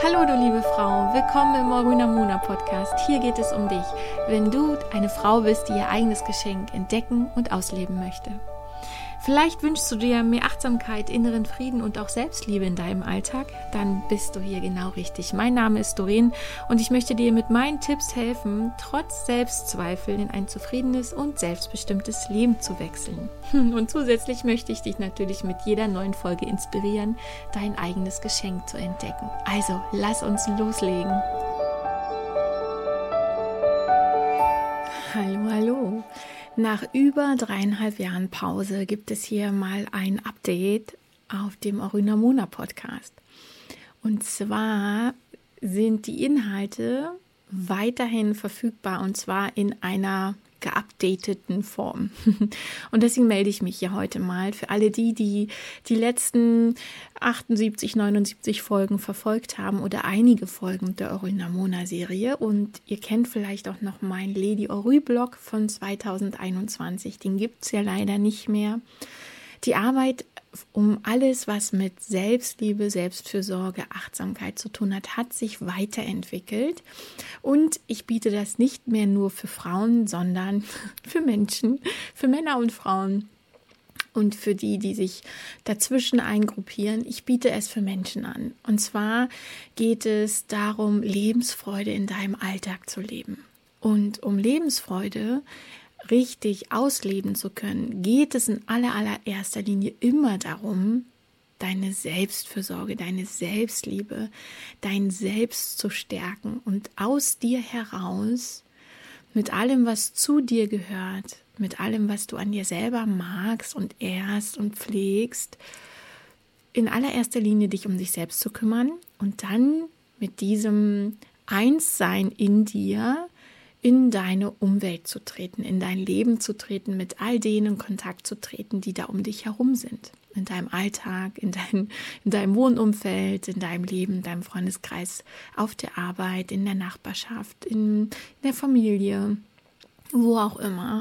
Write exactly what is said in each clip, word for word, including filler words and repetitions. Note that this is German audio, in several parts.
Hallo du liebe Frau, willkommen im Orunamuna Podcast. Hier geht es um dich, wenn du eine Frau bist, die ihr eigenes Geschenk entdecken und ausleben möchte. Vielleicht wünschst du dir mehr Achtsamkeit, inneren Frieden und auch Selbstliebe in deinem Alltag, dann bist du hier genau richtig. Mein Name ist Doreen und ich möchte dir mit meinen Tipps helfen, trotz Selbstzweifel in ein zufriedenes und selbstbestimmtes Leben zu wechseln. Und zusätzlich möchte ich dich natürlich mit jeder neuen Folge inspirieren, dein eigenes Geschenk zu entdecken. Also, lass uns loslegen. Hallo, hallo. Nach über dreieinhalb Jahren Pause gibt es hier mal ein Update auf dem Orunamuna Podcast. Und zwar sind die Inhalte weiterhin verfügbar und zwar in einer geupdateten Form. Und deswegen melde ich mich hier heute mal für alle die, die die letzten achtundsiebzig, neunundsiebzig Folgen verfolgt haben oder einige Folgen der Orunamuna-Serie. Und ihr kennt vielleicht auch noch meinen Lady Oru-Blog von zweitausendeinundzwanzig. Den gibt es ja leider nicht mehr. Die Arbeit um alles, was mit Selbstliebe, Selbstfürsorge, Achtsamkeit zu tun hat, hat sich weiterentwickelt. Und ich biete das nicht mehr nur für Frauen, sondern für Menschen, für Männer und Frauen und für die, die sich dazwischen eingruppieren. Ich biete es für Menschen an. Und zwar geht es darum, Lebensfreude in deinem Alltag zu leben. Und um Lebensfreude richtig ausleben zu können, geht es in aller, allererster Linie immer darum, deine Selbstfürsorge, deine Selbstliebe, dein Selbst zu stärken und aus dir heraus, mit allem, was zu dir gehört, mit allem, was du an dir selber magst und ehrst und pflegst, in allererster Linie dich um dich selbst zu kümmern und dann mit diesem Einssein in dir in deine Umwelt zu treten, in dein Leben zu treten, mit all denen in Kontakt zu treten, die da um dich herum sind. In deinem Alltag, in, dein, in deinem Wohnumfeld, in deinem Leben, in deinem Freundeskreis, auf der Arbeit, in der Nachbarschaft, in der Familie, wo auch immer.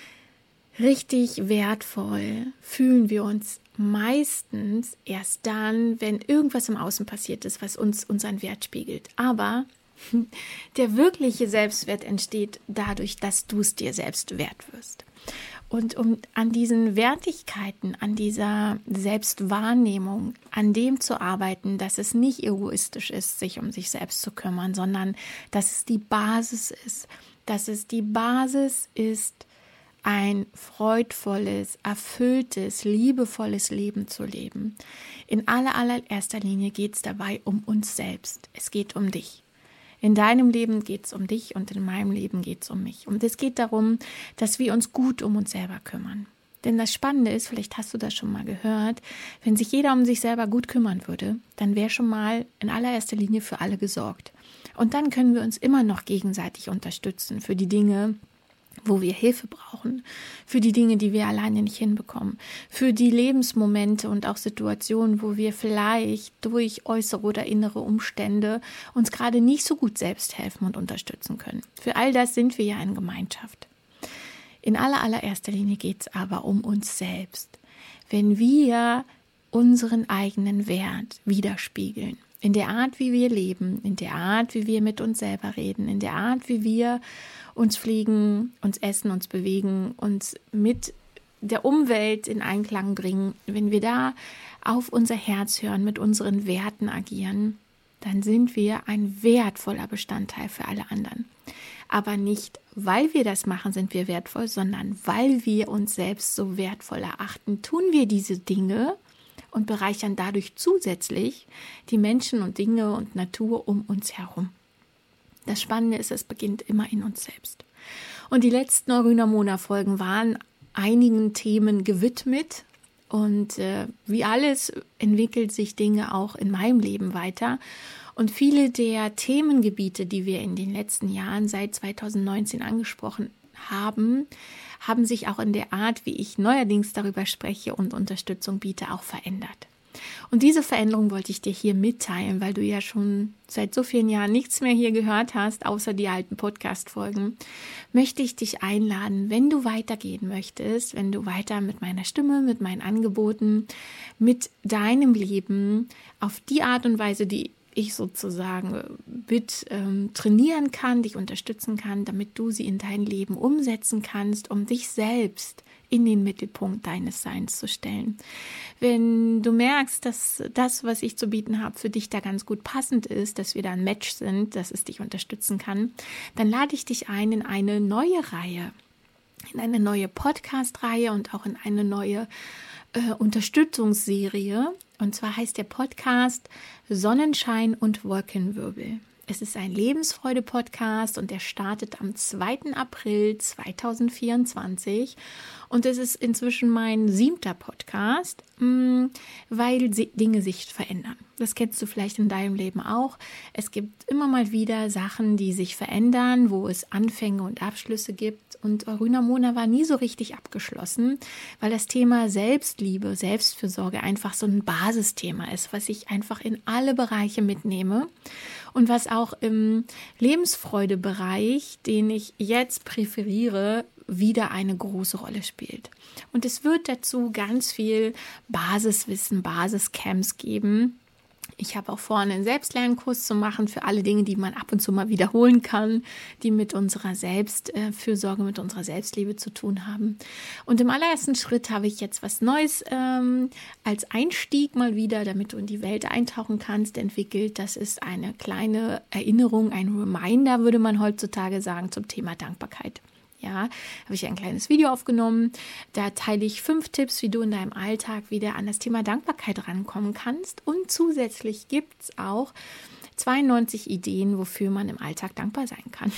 Richtig wertvoll fühlen wir uns meistens erst dann, wenn irgendwas im Außen passiert ist, was uns unseren Wert spiegelt. Aber der wirkliche Selbstwert entsteht dadurch, dass du es dir selbst wert wirst. Und um an diesen Wertigkeiten, an dieser Selbstwahrnehmung, an dem zu arbeiten, dass es nicht egoistisch ist, sich um sich selbst zu kümmern, sondern dass es die Basis ist, dass es die Basis ist, ein freudvolles, erfülltes, liebevolles Leben zu leben. In aller, allererster Linie geht es dabei um uns selbst. Es geht um dich. In deinem Leben geht es um dich und in meinem Leben geht es um mich. Und es geht darum, dass wir uns gut um uns selber kümmern. Denn das Spannende ist, vielleicht hast du das schon mal gehört, wenn sich jeder um sich selber gut kümmern würde, dann wäre schon mal in allererster Linie für alle gesorgt. Und dann können wir uns immer noch gegenseitig unterstützen für die Dinge, wo wir Hilfe brauchen, für die Dinge, die wir alleine nicht hinbekommen, für die Lebensmomente und auch Situationen, wo wir vielleicht durch äußere oder innere Umstände uns gerade nicht so gut selbst helfen und unterstützen können. Für all das sind wir ja in Gemeinschaft. In aller, allererster Linie geht es aber um uns selbst. Wenn wir unseren eigenen Wert widerspiegeln, in der Art, wie wir leben, in der Art, wie wir mit uns selber reden, in der Art, wie wir uns pflegen, uns essen, uns bewegen, uns mit der Umwelt in Einklang bringen, wenn wir da auf unser Herz hören, mit unseren Werten agieren, dann sind wir ein wertvoller Bestandteil für alle anderen. Aber nicht, weil wir das machen, sind wir wertvoll, sondern weil wir uns selbst so wertvoll erachten, tun wir diese Dinge und bereichern dadurch zusätzlich die Menschen und Dinge und Natur um uns herum. Das Spannende ist, es beginnt immer in uns selbst. Und die letzten Orunamuna-Folgen waren einigen Themen gewidmet. Und äh, wie alles entwickelt sich Dinge auch in meinem Leben weiter. Und viele der Themengebiete, die wir in den letzten Jahren seit zweitausendneunzehn angesprochen haben, haben sich auch in der Art, wie ich neuerdings darüber spreche und Unterstützung biete, auch verändert. Und diese Veränderung wollte ich dir hier mitteilen, weil du ja schon seit so vielen Jahren nichts mehr hier gehört hast, außer die alten Podcast-Folgen, möchte ich dich einladen, wenn du weitergehen möchtest, wenn du weiter mit meiner Stimme, mit meinen Angeboten, mit deinem Leben auf die Art und Weise, die ich sozusagen mit ähm, trainieren kann, dich unterstützen kann, damit du sie in dein Leben umsetzen kannst, um dich selbst in den Mittelpunkt deines Seins zu stellen. Wenn du merkst, dass das, was ich zu bieten habe, für dich da ganz gut passend ist, dass wir da ein Match sind, dass es dich unterstützen kann, dann lade ich dich ein in eine neue Reihe, in eine neue Podcast-Reihe und auch in eine neue äh, Unterstützungsserie. Und zwar heißt der Podcast Sonnenschein und Wolkenwirbel. Es ist ein Lebensfreude-Podcast und der startet am zweiten April zweitausendvierundzwanzig. Und es ist inzwischen mein siebter Podcast, weil Dinge sich verändern. Das kennst du vielleicht in deinem Leben auch. Es gibt immer mal wieder Sachen, die sich verändern, wo es Anfänge und Abschlüsse gibt. Und Orunamona war nie so richtig abgeschlossen, weil das Thema Selbstliebe, Selbstfürsorge einfach so ein Basisthema ist, was ich einfach in alle Bereiche mitnehme und was auch im Lebensfreude-Bereich, den ich jetzt präferiere, wieder eine große Rolle spielt. Und es wird dazu ganz viel Basiswissen, Basiscamps geben. Ich habe auch vor, einen Selbstlernkurs zu machen für alle Dinge, die man ab und zu mal wiederholen kann, die mit unserer Selbstfürsorge, mit unserer Selbstliebe zu tun haben. Und im allerersten Schritt habe ich jetzt was Neues ähm, als Einstieg mal wieder, damit du in die Welt eintauchen kannst, entwickelt. Das ist eine kleine Erinnerung, ein Reminder, würde man heutzutage sagen, zum Thema Dankbarkeit. Ja, habe ich ein kleines Video aufgenommen. Da teile ich fünf Tipps, wie du in deinem Alltag wieder an das Thema Dankbarkeit rankommen kannst. Und zusätzlich gibt es auch zweiundneunzig Ideen, wofür man im Alltag dankbar sein kann.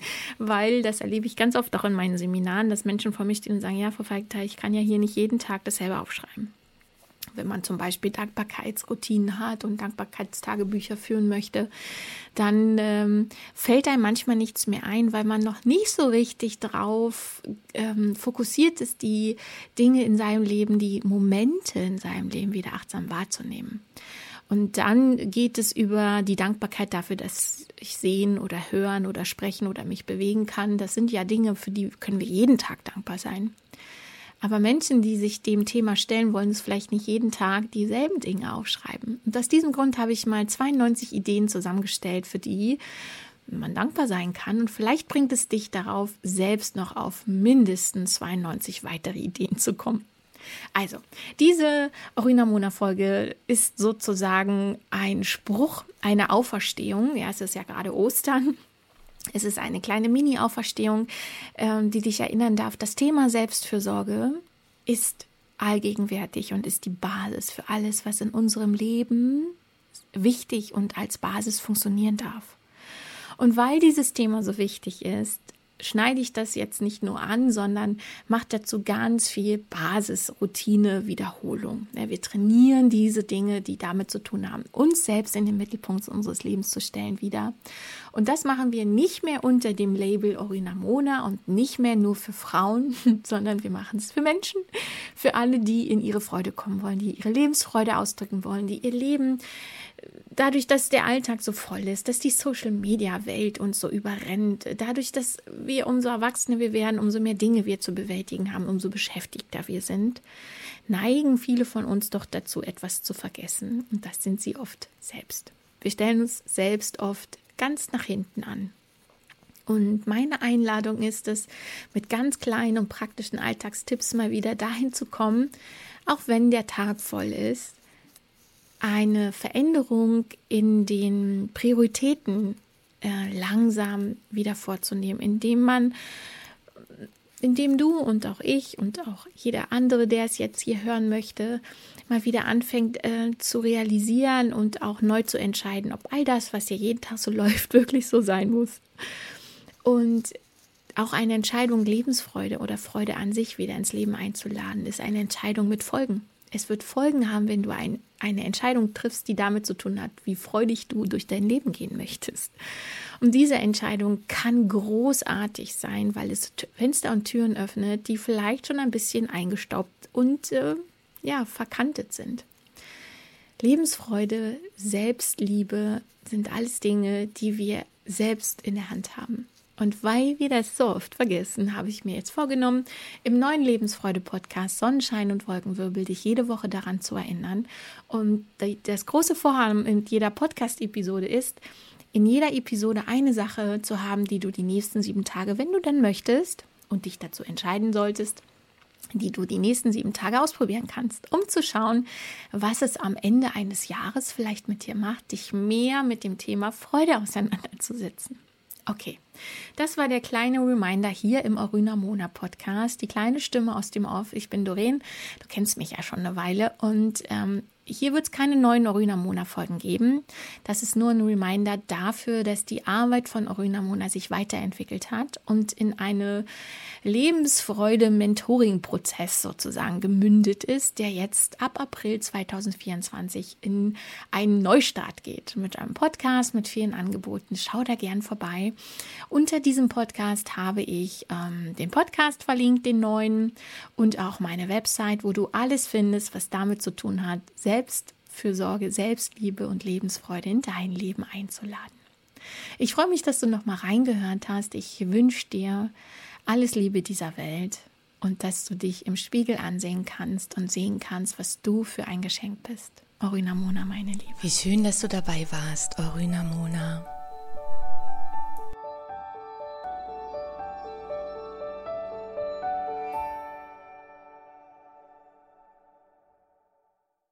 Weil, das erlebe ich ganz oft auch in meinen Seminaren, dass Menschen vor mir stehen und sagen, ja, Frau Falkter, ich kann ja hier nicht jeden Tag dasselbe aufschreiben. Wenn man zum Beispiel Dankbarkeitsroutinen hat und Dankbarkeitstagebücher führen möchte, dann ähm, fällt einem manchmal nichts mehr ein, weil man noch nicht so richtig drauf ähm, fokussiert ist, die Dinge in seinem Leben, die Momente in seinem Leben wieder achtsam wahrzunehmen. Und dann geht es über die Dankbarkeit dafür, dass ich sehen oder hören oder sprechen oder mich bewegen kann. Das sind ja Dinge, für die können wir jeden Tag dankbar sein. Aber Menschen, die sich dem Thema stellen, wollen es vielleicht nicht jeden Tag dieselben Dinge aufschreiben. Und aus diesem Grund habe ich mal zweiundneunzig Ideen zusammengestellt, für die man dankbar sein kann. Und vielleicht bringt es dich darauf, selbst noch auf mindestens zweiundneunzig weitere Ideen zu kommen. Also, diese Orunamona-Folge ist sozusagen ein Spruch, eine Auferstehung. Ja, es ist ja gerade Ostern. Es ist eine kleine Mini-Auferstehung, die dich erinnern darf, das Thema Selbstfürsorge ist allgegenwärtig und ist die Basis für alles, was in unserem Leben wichtig und als Basis funktionieren darf. Und weil dieses Thema so wichtig ist, schneide ich das jetzt nicht nur an, sondern mache dazu ganz viel Basis, Routine, Wiederholung. Ja, wir trainieren diese Dinge, die damit zu tun haben, uns selbst in den Mittelpunkt unseres Lebens zu stellen wieder. Und das machen wir nicht mehr unter dem Label Orunamona und nicht mehr nur für Frauen, sondern wir machen es für Menschen, für alle, die in ihre Freude kommen wollen, die ihre Lebensfreude ausdrücken wollen, die ihr Leben dadurch, dass der Alltag so voll ist, dass die Social-Media-Welt uns so überrennt, dadurch, dass wir umso erwachsener wir werden, umso mehr Dinge wir zu bewältigen haben, umso beschäftigter wir sind, neigen viele von uns doch dazu, etwas zu vergessen. Und das sind sie oft selbst. Wir stellen uns selbst oft ganz nach hinten an. Und meine Einladung ist es, mit ganz kleinen und praktischen Alltagstipps mal wieder dahin zu kommen, auch wenn der Tag voll ist, eine Veränderung in den Prioritäten äh, langsam wieder vorzunehmen, indem man, indem du und auch ich und auch jeder andere, der es jetzt hier hören möchte, mal wieder anfängt äh, zu realisieren und auch neu zu entscheiden, ob all das, was hier jeden Tag so läuft, wirklich so sein muss. Und auch eine Entscheidung, Lebensfreude oder Freude an sich wieder ins Leben einzuladen, ist eine Entscheidung mit Folgen. Es wird Folgen haben, wenn du ein, eine Entscheidung triffst, die damit zu tun hat, wie freudig du durch dein Leben gehen möchtest. Und diese Entscheidung kann großartig sein, weil es Fenster und Türen öffnet, die vielleicht schon ein bisschen eingestaubt und äh, ja, verkantet sind. Lebensfreude, Selbstliebe sind alles Dinge, die wir selbst in der Hand haben. Und weil wir das so oft vergessen, habe ich mir jetzt vorgenommen, im neuen Lebensfreude-Podcast Sonnenschein und Wolkenwirbel dich jede Woche daran zu erinnern. Und das große Vorhaben in jeder Podcast-Episode ist, in jeder Episode eine Sache zu haben, die du die nächsten sieben Tage, wenn du dann möchtest und dich dazu entscheiden solltest, die du die nächsten sieben Tage ausprobieren kannst, um zu schauen, was es am Ende eines Jahres vielleicht mit dir macht, dich mehr mit dem Thema Freude auseinanderzusetzen. Okay, das war der kleine Reminder hier im Oruna Mona Podcast, die kleine Stimme aus dem Off. Ich bin Doreen, du kennst mich ja schon eine Weile und ähm, hier wird es keine neuen Oruna Mona Folgen geben. Das ist nur ein Reminder dafür, dass die Arbeit von Oruna Mona sich weiterentwickelt hat und in eine Lebensfreude-Mentoring-Prozess sozusagen gemündet ist, der jetzt ab April zweitausendvierundzwanzig in einen Neustart geht. Mit einem Podcast, mit vielen Angeboten. Schau da gern vorbei. Unter diesem Podcast habe ich ähm, den Podcast verlinkt, den neuen, und auch meine Website, wo du alles findest, was damit zu tun hat, Selbstfürsorge, Selbstliebe und Lebensfreude in dein Leben einzuladen. Ich freue mich, dass du noch mal reingehört hast. Ich wünsche dir alles Liebe dieser Welt und dass du dich im Spiegel ansehen kannst und sehen kannst, was du für ein Geschenk bist. Oruna Mona, meine Liebe. Wie schön, dass du dabei warst, Oruna Mona.